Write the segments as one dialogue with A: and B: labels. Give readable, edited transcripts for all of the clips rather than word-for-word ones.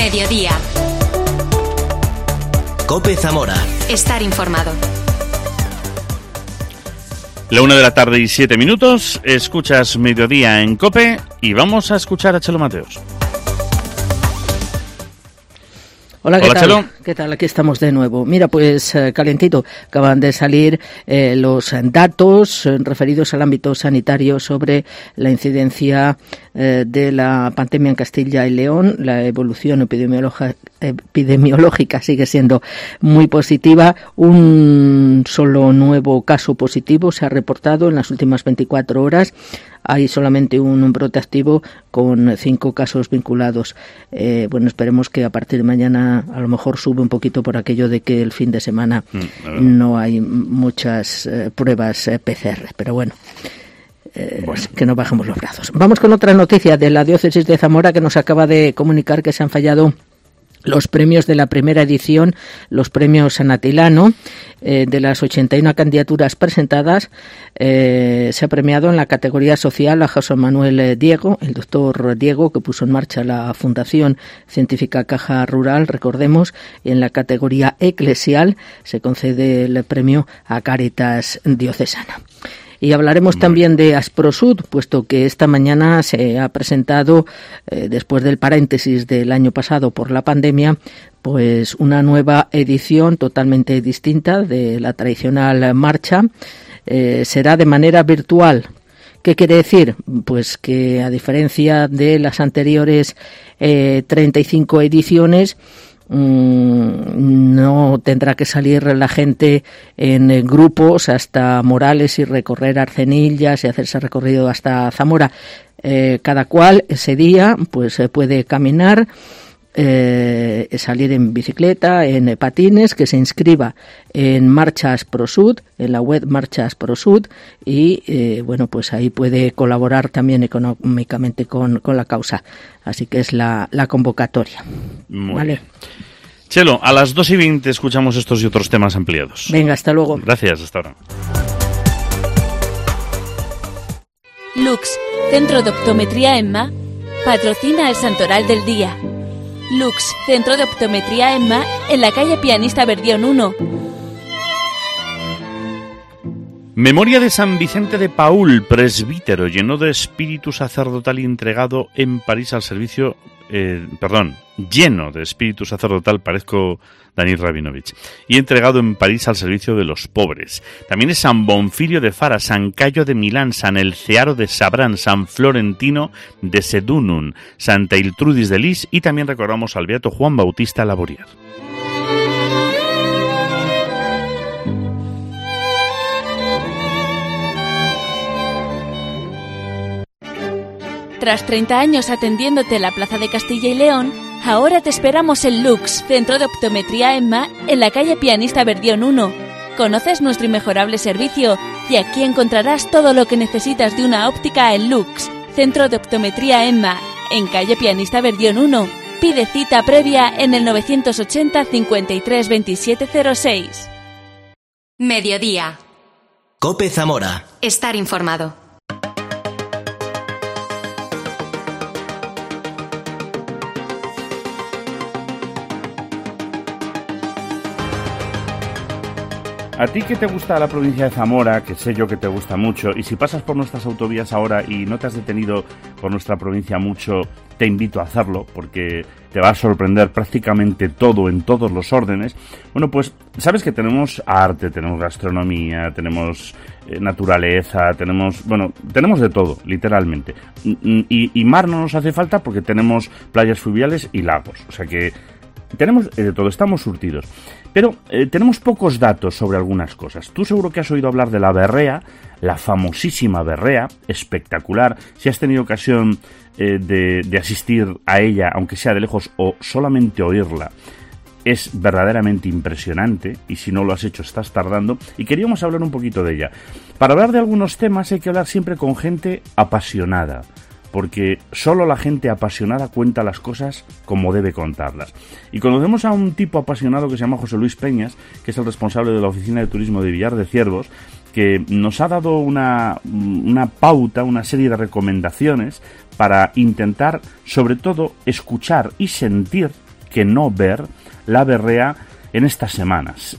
A: Mediodía.
B: COPE Zamora.
A: Estar informado.
C: La 1:07 PM, escuchas Mediodía en COPE y vamos a escuchar a Chelo Mateos.
D: Hola,
C: Hola,
D: tal?
C: Chelo.
D: ¿Qué tal? Aquí estamos de nuevo. Mira, pues calentito, acaban de salir los datos referidos al ámbito sanitario sobre la incidencia de la pandemia en Castilla y León. La evolución epidemiológica sigue siendo muy positiva. Un solo nuevo caso positivo se ha reportado en las últimas 24 horas. Hay solamente un brote activo con 5 casos vinculados. Bueno, esperemos que a partir de mañana a lo mejor sube un poquito por aquello de que el fin de semana no hay muchas pruebas PCR, pero bueno. Que no bajemos los brazos. Vamos con otra noticia de la diócesis de Zamora, que nos acaba de comunicar que se han fallado los premios de la primera edición, los premios San Atilano. De las 81 candidaturas presentadas, se ha premiado en la categoría social a José Manuel Diego, el doctor Diego, que puso en marcha la Fundación Científica Caja Rural, recordemos, y en la categoría eclesial se concede el premio a Cáritas Diocesana. Y hablaremos también de Asprosud, puesto que esta mañana se ha presentado, después del paréntesis del año pasado por la pandemia, pues una nueva edición totalmente distinta de la tradicional marcha. Será de manera virtual. ¿Qué quiere decir? Pues que a diferencia de las anteriores 35 ediciones, no tendrá que salir la gente en grupos hasta Morales y recorrer Arcenillas y hacerse recorrido hasta Zamora. Cada cual ese día pues puede caminar, salir en bicicleta, en patines, que se inscriba en Marchas Prosud, en la web Marchas Prosud, y bueno, pues ahí puede colaborar también económicamente con la causa. Así que es la convocatoria.
C: Muy bien. Chelo, a las 2:20 escuchamos estos y otros temas ampliados.
D: Venga, hasta luego.
C: Gracias, hasta ahora.
E: Lux, Centro de Optometría EMMA, patrocina el Santoral del Día. Lux, Centro de Optometría EMMA, en la calle Pianista Verdión 1.
C: Memoria de San Vicente de Paúl, presbítero, lleno de espíritu sacerdotal y entregado en París al servicio... lleno de espíritu sacerdotal, parezco Daniel Rabinovich, y entregado en París al servicio de los pobres. También es San Bonfilio de Fara, San Cayo de Milán, San Elcearo de Sabrán, San Florentino de Sedunum, Santa Iltrudis de Lis, y también recordamos al beato Juan Bautista Laborier.
E: Tras 30 años atendiéndote en la Plaza de Castilla y León, ahora te esperamos en Lux, Centro de Optometría EMMA, en la calle Pianista Verdión 1. Conoces nuestro inmejorable servicio y aquí encontrarás todo lo que necesitas de una óptica en Lux, Centro de Optometría EMMA, en calle Pianista Verdión 1. Pide cita previa en el 980 53 27 06.
A: Mediodía.
B: COPE Zamora.
A: Estar informado.
C: A ti que te gusta la provincia de Zamora, que sé yo que te gusta mucho, y si pasas por nuestras autovías ahora y no te has detenido por nuestra provincia mucho, te invito a hacerlo, porque te va a sorprender prácticamente todo en todos los órdenes. Bueno, pues sabes que tenemos arte, tenemos gastronomía, tenemos naturaleza, tenemos de todo, literalmente. Y mar no nos hace falta porque tenemos playas fluviales y lagos, o sea que tenemos de todo, estamos surtidos. Pero tenemos pocos datos sobre algunas cosas. Tú seguro que has oído hablar de la berrea, la famosísima berrea, espectacular. Si has tenido ocasión de asistir a ella, aunque sea de lejos, o solamente oírla, es verdaderamente impresionante, y si no lo has hecho estás tardando, y queríamos hablar un poquito de ella. Para hablar de algunos temas hay que hablar siempre con gente apasionada, porque solo la gente apasionada cuenta las cosas como debe contarlas. Y conocemos a un tipo apasionado que se llama José Luis Peñas, que es el responsable de la Oficina de Turismo de Villar de Ciervos, que nos ha dado una pauta, una serie de recomendaciones para intentar, sobre todo, escuchar y sentir que no ver la berrea en estas semanas.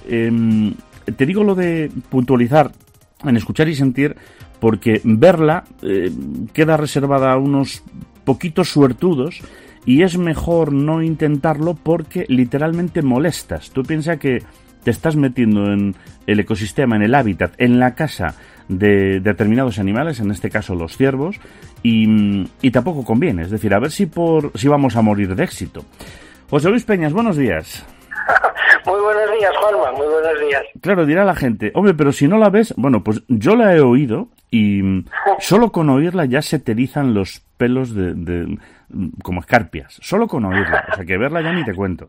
C: Te digo lo de puntualizar en escuchar y sentir, porque verla queda reservada a unos poquitos suertudos y es mejor no intentarlo porque literalmente molestas. Tú piensas que te estás metiendo en el ecosistema, en el hábitat, en la casa de determinados animales, en este caso los ciervos, y tampoco conviene. Es decir, a ver si vamos a morir de éxito. José Luis Peñas, buenos días.
F: Muy buenos días, Juanma, muy buenos días.
C: Claro, dirá la gente, hombre, pero si no la ves, bueno, pues yo la he oído y solo con oírla ya se te erizan los pelos como escarpias, solo con oírla, o sea que verla ya ni te cuento.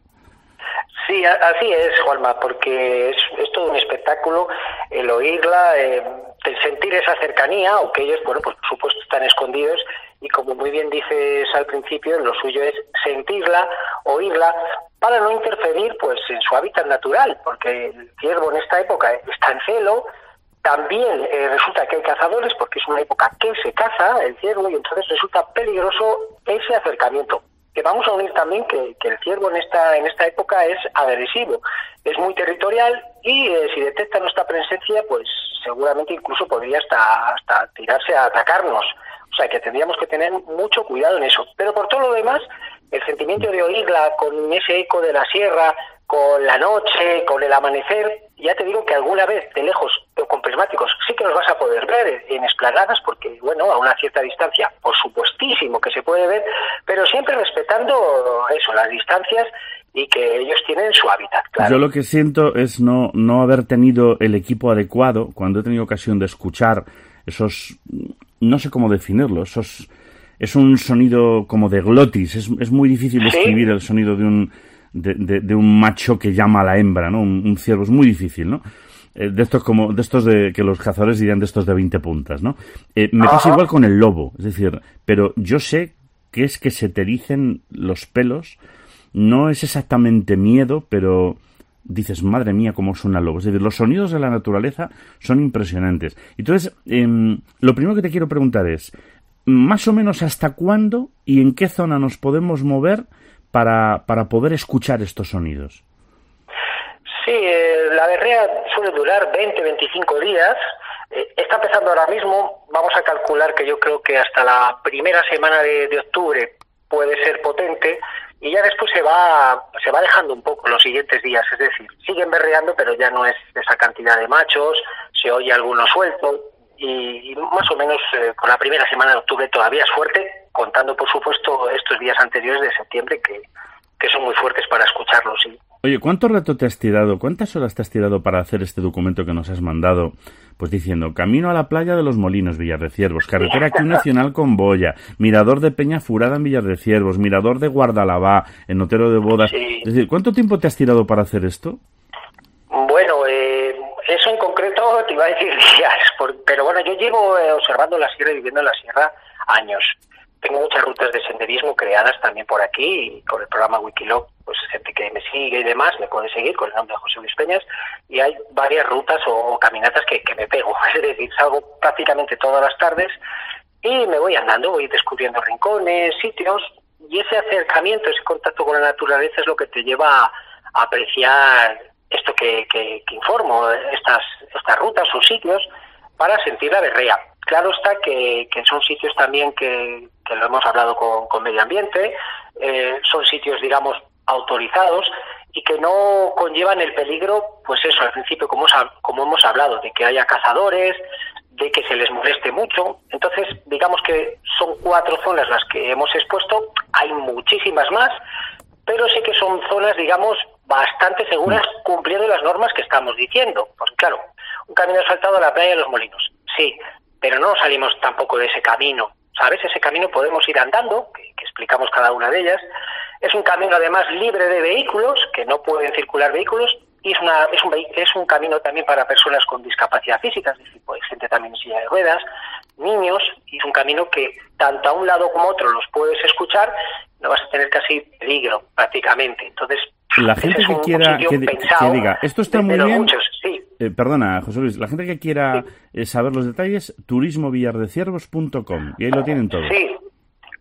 F: Sí, así es, Juanma, porque es todo un espectáculo el oírla, el sentir esa cercanía, aunque ellos, bueno, pues por supuesto están escondidos y como muy bien dices al principio, lo suyo es sentirla, oírla, para no interferir pues en su hábitat natural, porque el ciervo en esta época está en celo. También resulta que hay cazadores, porque es una época que se caza el ciervo y entonces resulta peligroso ese acercamiento. Que vamos a unir también que el ciervo en esta época es agresivo, es muy territorial y si detecta nuestra presencia, pues seguramente incluso podría hasta tirarse a atacarnos. O sea que tendríamos que tener mucho cuidado en eso. Pero por todo lo demás, el sentimiento de oírla con ese eco de la sierra, con la noche, con el amanecer, ya te digo que alguna vez de lejos o con prismáticos sí que los vas a poder ver en esplanadas porque, bueno, a una cierta distancia, por supuestísimo que se puede ver, pero siempre respetando eso, las distancias y que ellos tienen su hábitat, claro.
C: Yo lo que siento es no haber tenido el equipo adecuado cuando he tenido ocasión de escuchar esos, no sé cómo definirlo, es un sonido como de glotis, es muy difícil describir el sonido de un macho que llama a la hembra, ¿no? Un ciervo es muy difícil, ¿no? De estos que los cazadores dirían de estos de 20 puntas, ¿no? Me pasa igual con el lobo, es decir, pero yo sé que es que se te ericen los pelos, no es exactamente miedo, pero dices, madre mía, cómo suena el lobo. Es decir, los sonidos de la naturaleza son impresionantes. Entonces, lo primero que te quiero preguntar es, más o menos hasta cuándo y en qué zona nos podemos mover para poder escuchar estos sonidos.
F: Sí, la berrea suele durar 20-25 días. Está empezando ahora mismo. Vamos a calcular que yo creo que hasta la primera semana de octubre puede ser potente y ya después se va dejando un poco los siguientes días. Es decir, siguen berreando, pero ya no es esa cantidad de machos, se oye alguno suelto y más o menos con la primera semana de octubre todavía es fuerte, contando por supuesto estos días anteriores de septiembre que son muy fuertes para escucharlos, sí.
C: Oye, ¿cuánto rato te has tirado, cuántas horas te has tirado para hacer este documento que nos has mandado? Pues diciendo, camino a la playa de los Molinos, Villar de Ciervos, carretera aquí nacional con Boya, mirador de Peña Furada en Villar de Ciervos, mirador de Guardalabá, en Otero de Bodas. Sí. Es decir, ¿cuánto tiempo te has tirado para hacer esto?
F: Bueno, eso en concreto te iba a decir días, pero bueno, yo llevo observando la sierra y viviendo en la sierra años. Tengo muchas rutas de senderismo creadas también por aquí y con el programa Wikilog, pues gente que me sigue y demás me puede seguir con el nombre de José Luis Peñas y hay varias rutas o caminatas que me pego, es decir, salgo prácticamente todas las tardes y me voy andando, voy descubriendo rincones, sitios y ese acercamiento, ese contacto con la naturaleza es lo que te lleva a apreciar esto que informo, estas rutas o sitios para sentir la berrea. Claro está que son sitios también que lo hemos hablado con medio ambiente, son sitios, digamos, autorizados y que no conllevan el peligro, pues eso, al principio, como hemos hablado, de que haya cazadores, de que se les moleste mucho. Entonces, digamos que son 4 zonas las que hemos expuesto, hay muchísimas más, pero sí que son zonas, digamos, bastante seguras cumpliendo las normas que estamos diciendo. Pues claro, un camino asfaltado a la playa de los Molinos, sí, pero no salimos tampoco de ese camino, ¿sabes? Ese camino podemos ir andando, que explicamos cada una de ellas. Es un camino además libre de vehículos, que no pueden circular vehículos, y es un camino también para personas con discapacidad física, es decir, pues gente también en silla de ruedas, niños, y es un camino que tanto a un lado como a otro los puedes escuchar, no vas a tener casi peligro prácticamente. Entonces,
C: la gente que quiera que diga, esto está muy bien.
F: Muchos, sí.
C: Perdona, José Luis, la gente que quiera saber los detalles, turismovillardeciervos.com, y ahí lo tienen todo.
F: Sí.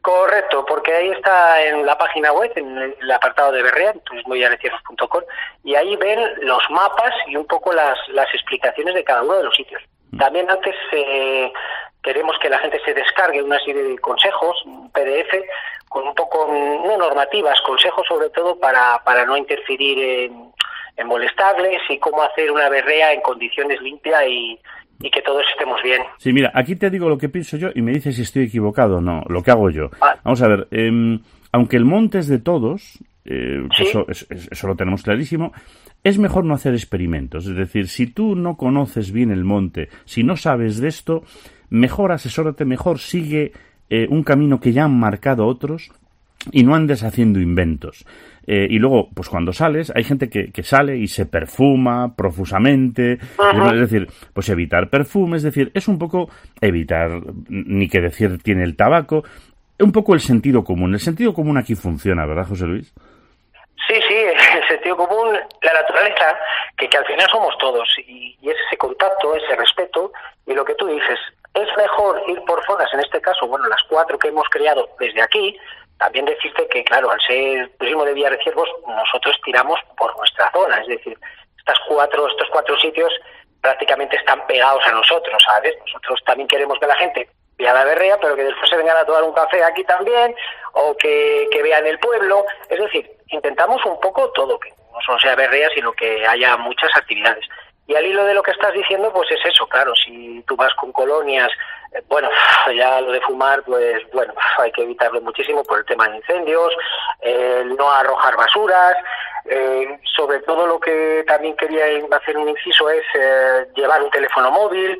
F: Correcto, porque ahí está en la página web, en el apartado de Berrea, turismovillarreciervos.com, y ahí ven los mapas y un poco las explicaciones de cada uno de los sitios. También antes queremos que la gente se descargue una serie de consejos, un PDF, con un poco, no normativas, consejos sobre todo para no interferir en molestarles y cómo hacer una berrea en condiciones limpias y que todos estemos bien.
C: Sí, mira, aquí te digo lo que pienso yo y me dices si estoy equivocado o no, lo que hago yo. Vamos a ver, aunque el monte es de todos, ¿sí? Eso lo tenemos clarísimo, es mejor no hacer experimentos. Es decir, si tú no conoces bien el monte, si no sabes de esto, mejor asesórate, mejor sigue un camino que ya han marcado otros y no andes haciendo inventos. Y luego, pues cuando sales, hay gente que sale y se perfuma profusamente. Es decir, pues evitar perfumes, es decir, es un poco evitar, ni que decir tiene el tabaco, un poco el sentido común. El sentido común aquí funciona, ¿verdad, José Luis?
F: Sí, el sentido común, la naturaleza, que al final somos todos, y es ese contacto, ese respeto, y lo que tú dices, es mejor ir por zonas, en este caso, bueno, las 4 que hemos creado desde aquí. También decirte que, claro, al ser turismo de Villarreciervos, nosotros tiramos por nuestra zona, es decir, estos 4 sitios prácticamente están pegados a nosotros, ¿sabes? Nosotros también queremos que la gente vea la berrea, pero que después se vengan a tomar un café aquí también, o que vean el pueblo, es decir, intentamos un poco todo, que no solo sea berrea, sino que haya muchas actividades. Y al hilo de lo que estás diciendo, pues es eso, claro, si tú vas con colonias, bueno, ya lo de fumar, pues bueno, hay que evitarlo muchísimo por el tema de incendios, no arrojar basuras, sobre todo lo que también quería hacer un inciso es llevar un teléfono móvil,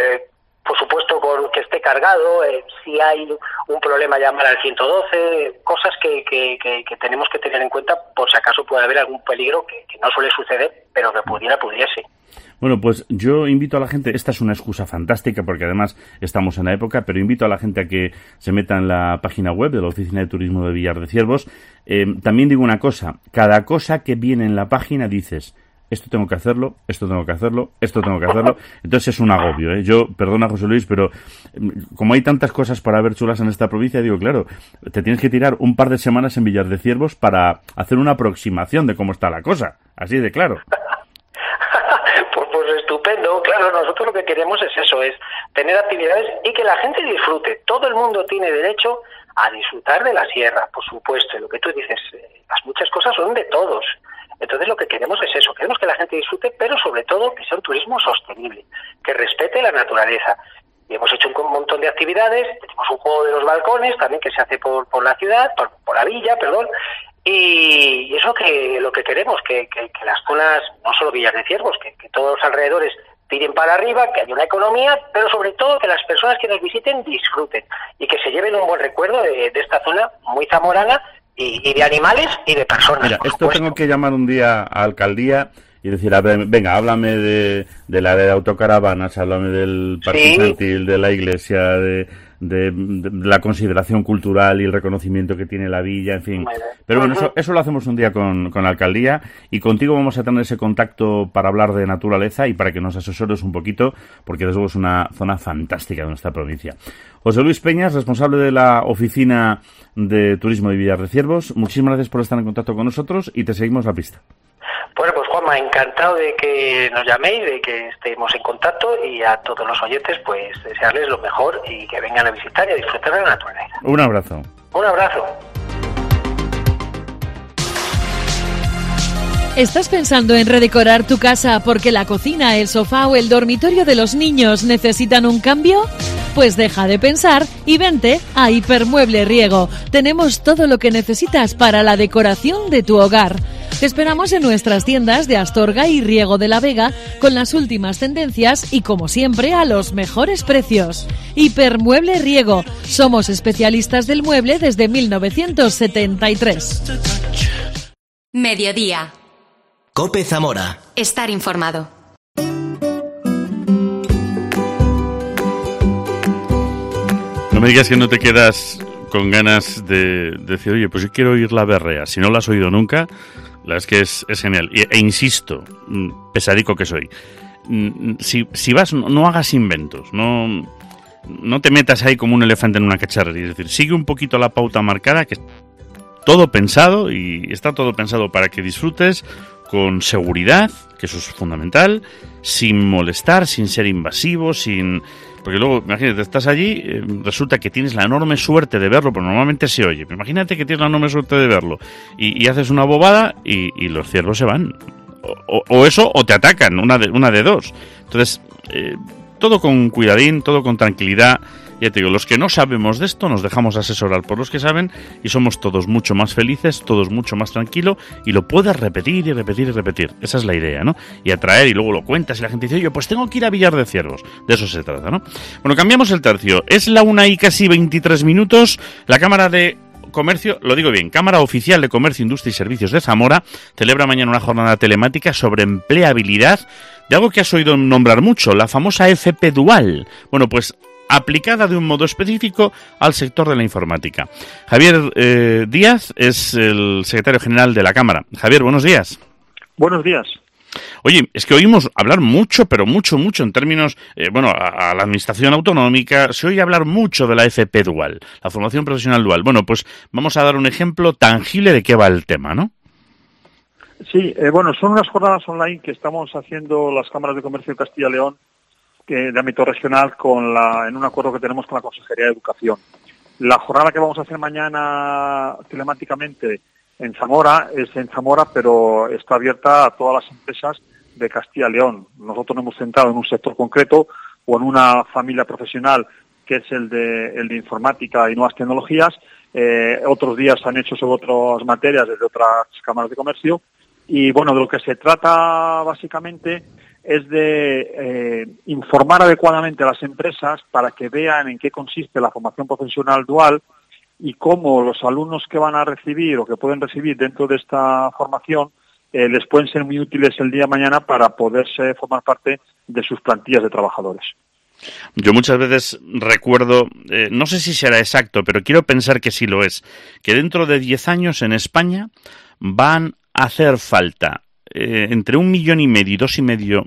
F: por supuesto con que esté cargado, si hay un problema llamar al 112, cosas que tenemos que tener en cuenta por si acaso puede haber algún peligro que no suele suceder, pero que pudiese.
C: Bueno, pues yo invito a la gente, esta es una excusa fantástica porque además estamos en la época, pero invito a la gente a que se meta en la página web de la Oficina de Turismo de Villar de Ciervos. También digo una cosa, cada cosa que viene en la página dices, esto tengo que hacerlo, esto tengo que hacerlo, esto tengo que hacerlo. Entonces es un agobio, ¿eh? Yo, perdona José Luis, pero como hay tantas cosas para ver chulas en esta provincia, digo, claro, te tienes que tirar un par de semanas en Villar de Ciervos para hacer una aproximación de cómo está la cosa, así de claro.
F: Pues estupendo, claro, nosotros lo que queremos es eso, es tener actividades y que la gente disfrute. Todo el mundo tiene derecho a disfrutar de la sierra, por supuesto, y lo que tú dices, las muchas cosas son de todos. Entonces lo que queremos es eso, queremos que la gente disfrute, pero sobre todo que sea un turismo sostenible, que respete la naturaleza. Y hemos hecho un montón de actividades, tenemos un juego de los balcones también que se hace por la ciudad, por la villa, perdón, y eso que lo que queremos, que las zonas, no solo Villar de Ciervos, que todos los alrededores tiren para arriba, que haya una economía, pero sobre todo que las personas que nos visiten disfruten y que se lleven un buen recuerdo de esta zona muy zamorana y de animales y de personas.
C: Mira, esto tengo que llamar un día a alcaldía y decir, a ver, venga, háblame de la área de autocaravanas, háblame del parque infantil, de la iglesia, de la consideración cultural y el reconocimiento que tiene la villa, en fin. Pero bueno, eso lo hacemos un día con la alcaldía y contigo vamos a tener ese contacto para hablar de naturaleza y para que nos asesores un poquito, porque desde luego es una zona fantástica de nuestra provincia. José Luis Peñas, responsable de la Oficina de Turismo de Villar de Ciervos, muchísimas gracias por estar en contacto con nosotros y te seguimos la pista.
F: Bueno, pues Juanma, encantado de que nos llaméis, de que estemos en contacto y a todos los oyentes, pues desearles lo mejor y que vengan a visitar y a disfrutar de la naturaleza.
C: Un abrazo.
F: Un abrazo.
E: ¿Estás pensando en redecorar tu casa porque la cocina, el sofá o el dormitorio de los niños necesitan un cambio? Pues deja de pensar y vente a Hipermueble Riego. Tenemos todo lo que necesitas para la decoración de tu hogar. Te esperamos en nuestras tiendas de Astorga y Riego de la Vega con las últimas tendencias y, como siempre, a los mejores precios. Hipermueble Riego. Somos especialistas del mueble desde 1973.
A: Mediodía.
B: COPE Zamora.
A: Estar informado.
C: No me digas que no te quedas con ganas de decir, oye, pues yo quiero oír la berrea. Si no la has oído nunca, la verdad es que es genial. E insisto, pesadico que soy, si vas, no hagas inventos. No, no te metas ahí como un elefante en una cacharrería. Es decir, sigue un poquito la pauta marcada, que todo pensado, y está todo pensado para que disfrutes con seguridad, que eso es fundamental, sin molestar, sin ser invasivo, porque luego, imagínate, estás allí, resulta que tienes la enorme suerte de verlo, pero normalmente se oye. Imagínate que tienes la enorme suerte de verlo y haces una bobada y los ciervos se van. O eso, o te atacan, una de dos. Entonces, todo con cuidadín, todo con tranquilidad. Ya te digo, los que no sabemos de esto nos dejamos asesorar por los que saben y somos todos mucho más felices, todos mucho más tranquilos, y lo puedes repetir y repetir y repetir. Esa es la idea, ¿no? Y atraer, y luego lo cuentas y la gente dice, oye, pues tengo que ir a Villar de Ciervos. De eso se trata, ¿no? Bueno, cambiamos el tercio. Es la 1 y casi 23 minutos. La Cámara de Comercio, lo digo bien, Cámara Oficial de Comercio, Industria y Servicios de Zamora celebra mañana una jornada telemática sobre empleabilidad de algo que has oído nombrar mucho, la famosa FP Dual. Bueno, pues aplicada de un modo específico al sector de la informática. Javier Díaz es el secretario general de la Cámara. Javier, buenos días.
G: Buenos días.
C: Oye, es que oímos hablar mucho, pero mucho en términos, a la administración autonómica, se oye hablar mucho de la FP Dual, la formación profesional dual. Bueno, pues vamos a dar un ejemplo tangible de qué va el tema, ¿no?
G: Sí, son unas jornadas online que estamos haciendo las cámaras de comercio de Castilla y León, de ámbito regional, en un acuerdo que tenemos con la Consejería de Educación. La jornada que vamos a hacer mañana telemáticamente en Zamora es en Zamora, pero está abierta a todas las empresas de Castilla y León. Nosotros nos hemos centrado en un sector concreto o en una familia profesional que es el de informática y nuevas tecnologías. Otros días se han hecho sobre otras materias desde otras cámaras de comercio. Y de lo que se trata básicamente es de informar adecuadamente a las empresas para que vean en qué consiste la formación profesional dual y cómo los alumnos que van a recibir o que pueden recibir dentro de esta formación les pueden ser muy útiles el día de mañana para poderse formar parte de sus plantillas de trabajadores.
C: Yo muchas veces recuerdo, no sé si será exacto, pero quiero pensar que sí lo es, que dentro de 10 años en España van a hacer falta entre 1,5 millones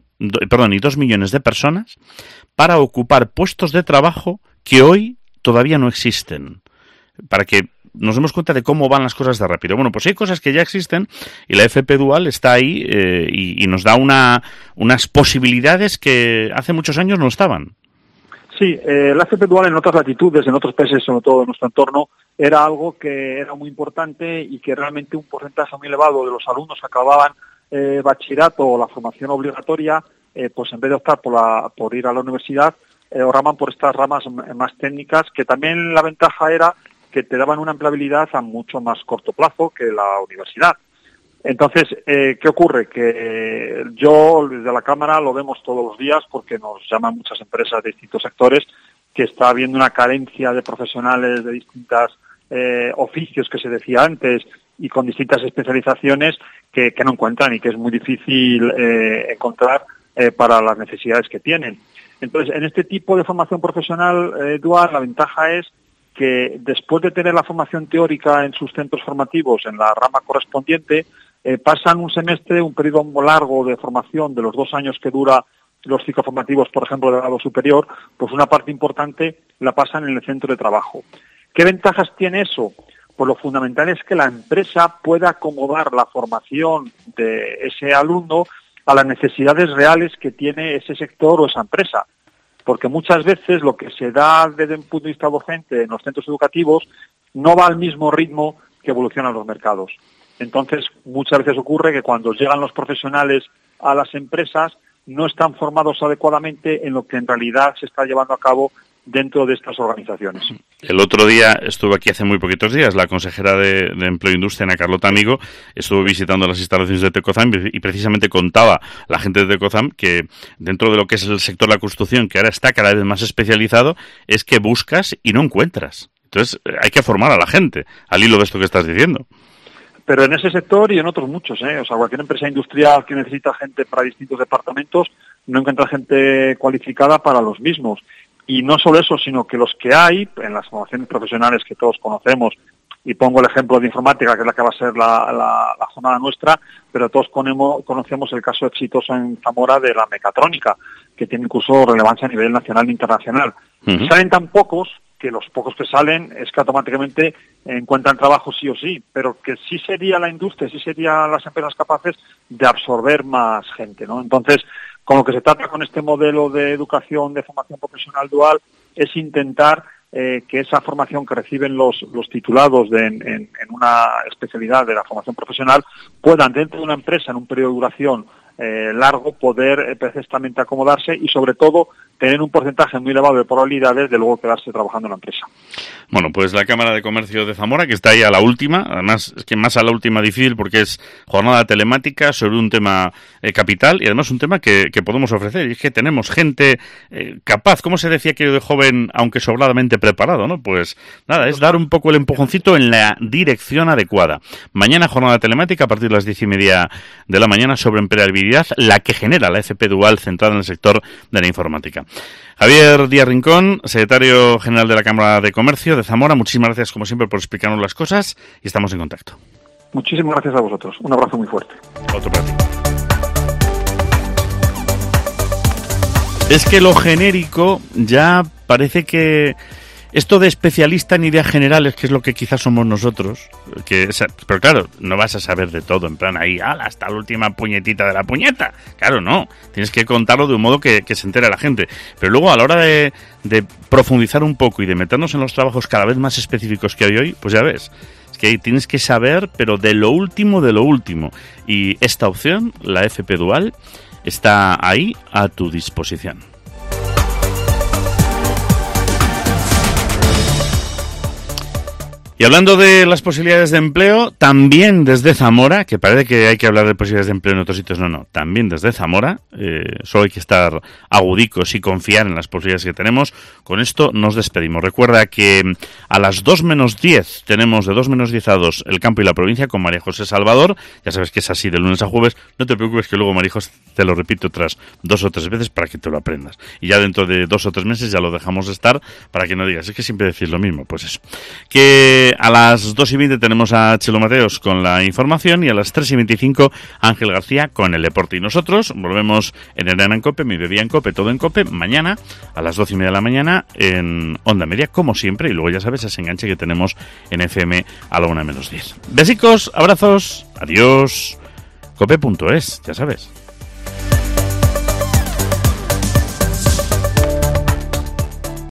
C: y 2 millones de personas para ocupar puestos de trabajo que hoy todavía no existen, para que nos demos cuenta de cómo van las cosas de rápido. Bueno, pues hay cosas que ya existen y la FP Dual está ahí y nos da unas posibilidades que hace muchos años no estaban.
G: Sí, la FP Dual en otras latitudes, en otros países, sobre todo en nuestro entorno, era algo que era muy importante y que realmente un porcentaje muy elevado de los alumnos que acababan bachillerato o la formación obligatoria, pues en vez de optar por ir a la universidad, oraban por estas ramas más técnicas, que también la ventaja era que te daban una empleabilidad a mucho más corto plazo que la universidad. Entonces, ¿qué ocurre? Que yo desde la Cámara lo vemos todos los días porque nos llaman muchas empresas de distintos sectores que está habiendo una carencia de profesionales de distintos oficios que se decía antes y con distintas especializaciones que no encuentran y que es muy difícil encontrar para las necesidades que tienen. Entonces, en este tipo de formación profesional dual, la ventaja es que después de tener la formación teórica en sus centros formativos en la rama correspondiente, pasan un semestre, un periodo largo de formación de los 2 años que dura los ciclos formativos, por ejemplo, de grado superior, pues una parte importante la pasan en el centro de trabajo. ¿Qué ventajas tiene eso? Pues lo fundamental es que la empresa pueda acomodar la formación de ese alumno a las necesidades reales que tiene ese sector o esa empresa. Porque muchas veces lo que se da desde un punto de vista docente en los centros educativos no va al mismo ritmo que evolucionan los mercados. Entonces, muchas veces ocurre que cuando llegan los profesionales a las empresas no están formados adecuadamente en lo que en realidad se está llevando a cabo dentro de estas organizaciones.
C: El otro día estuvo aquí hace muy poquitos días la consejera de Empleo e Industria, Ana Carlota Amigo, estuvo visitando las instalaciones de Tecozam y precisamente contaba la gente de Tecozam que dentro de lo que es el sector de la construcción, que ahora está cada vez más especializado, es que buscas y no encuentras. Entonces hay que formar a la gente al hilo de esto que estás diciendo.
G: Pero en ese sector y en otros muchos, O sea, cualquier empresa industrial que necesita gente para distintos departamentos no encuentra gente cualificada para los mismos. Y no solo eso, sino que los que hay, en las formaciones profesionales que todos conocemos, y pongo el ejemplo de informática, que es la que va a ser la jornada nuestra, pero todos conocemos el caso exitoso en Zamora de la mecatrónica, que tiene incluso relevancia a nivel nacional e internacional.
C: Uh-huh.
G: Salen tan pocos que los pocos que salen es que automáticamente encuentran trabajo sí o sí, pero que sí sería la industria, sí serían las empresas capaces de absorber más gente, ¿no? Entonces, con lo que se trata con este modelo de educación, de formación profesional dual, es intentar que esa formación que reciben los titulados en una especialidad de la formación profesional puedan, dentro de una empresa, en un periodo de duración largo, poder precisamente acomodarse y, sobre todo, tener un porcentaje muy elevado de probabilidades de luego quedarse trabajando en la empresa.
C: Bueno, pues la Cámara de Comercio de Zamora, que está ahí a la última, además es que más a la última difícil porque es jornada telemática sobre un tema capital y además un tema que podemos ofrecer. Y es que tenemos gente capaz, ¿cómo se decía aquello de joven, aunque sobradamente preparado, ¿no? Pues nada, es dar un poco el empujoncito en la dirección adecuada. Mañana jornada telemática a partir de las 10:30 de la mañana sobre empleabilidad, la que genera la FP Dual centrada en el sector de la informática. Javier Díaz Rincón, secretario general de la Cámara de Comercio de Zamora, muchísimas gracias como siempre por explicarnos las cosas y estamos en contacto.
G: Muchísimas gracias a vosotros. Un abrazo muy fuerte.
C: Otro para ti. Es que lo genérico ya parece que esto de especialista en ideas generales, que es lo que quizás somos nosotros, pero claro, no vas a saber de todo, en plan ahí, hasta la última puñetita de la puñeta. Claro, no. Tienes que contarlo de un modo que se entere la gente. Pero luego, a la hora de profundizar un poco y de meternos en los trabajos cada vez más específicos que hay hoy, pues ya ves, es que tienes que saber, pero de lo último de lo último. Y esta opción, la FP Dual, está ahí a tu disposición. Y hablando de las posibilidades de empleo, también desde Zamora, que parece que hay que hablar de posibilidades de empleo en otros sitios, no, también desde Zamora, solo hay que estar agudicos y confiar en las posibilidades que tenemos. Con esto nos despedimos. Recuerda que a las 2 menos 10 tenemos de 2 menos 10 a 2 el campo y la provincia con María José Salvador. Ya sabes que es así de lunes a jueves. No te preocupes que luego María José te lo repito otras 2 o 3 veces para que te lo aprendas. Y ya dentro de 2 o 3 meses ya lo dejamos de estar para que no digas, es que siempre decís lo mismo. Pues eso. Que a las 2:20 tenemos a Chelo Mateos con la información y a las 3:25 Ángel García con el deporte. Y nosotros volvemos en Herrera en COPE, Mediodía en COPE, todo en COPE, mañana a las 12:30 de la mañana en Onda Media, como siempre. Y luego ya sabes ese enganche que tenemos en FM a la 1 menos 10. Besicos, abrazos, adiós. Cope.es, ya sabes.